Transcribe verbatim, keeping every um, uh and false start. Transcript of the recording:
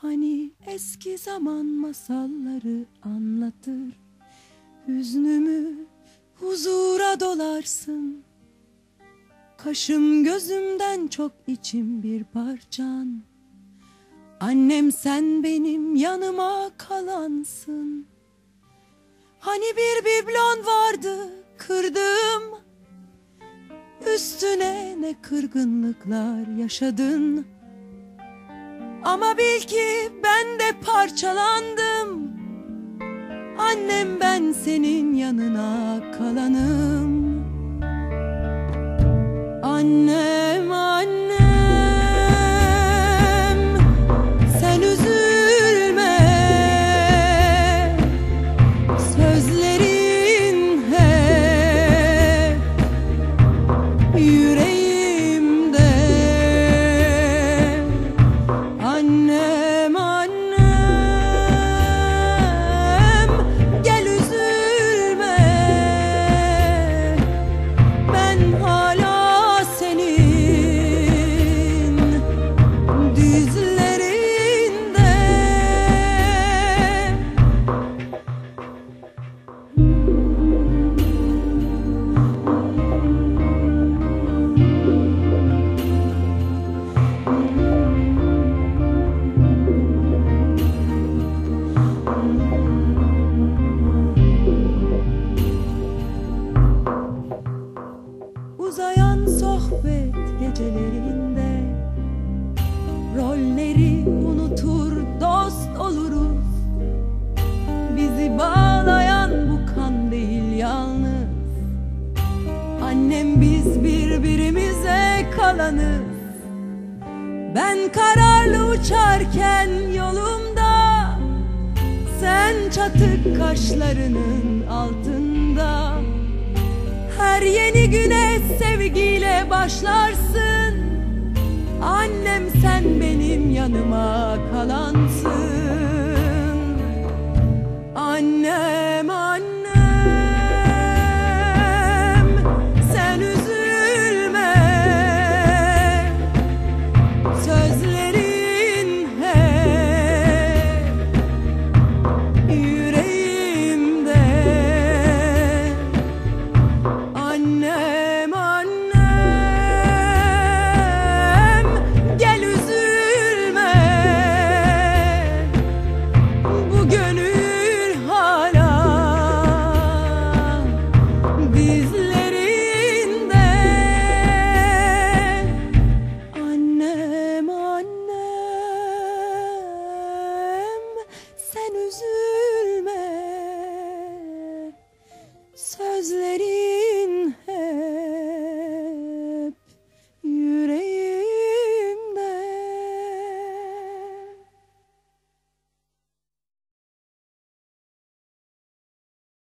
Hani eski zaman masalları anlatır, hüznümü huzura dolarsın. Kaşım gözümden çok içim bir parçan. Annem sen benim yanıma kalansın. Hani bir biblon vardı kırdım, üstüne ne kırgınlıklar yaşadın. Ama bil ki ben de parçalandım. Annem ben senin yanına kalanım. Annem, annem, sen üzülme. Sözlerin hep yüreğimde. Annem, annem, gel üzülme. Ben hala dizlerinde. Uzayan sohbet gecelerinde rolleri unutur dost oluruz. Bizi bağlayan bu kan değil yalnız. Annem biz birbirimize kalanız. Ben kararlı uçarken yolumda, sen çatık kaşlarının altında. Her yeni güne sevgiyle başlarsın. Annem sen benim yanıma kalansın. Annem, annem, sen üzülme. Sözlerin hep yüreğimde. Annem, annem, gel üzülme. Bu gönül hala dizlerinde. Annem, annem, sen üzülme. Sözleri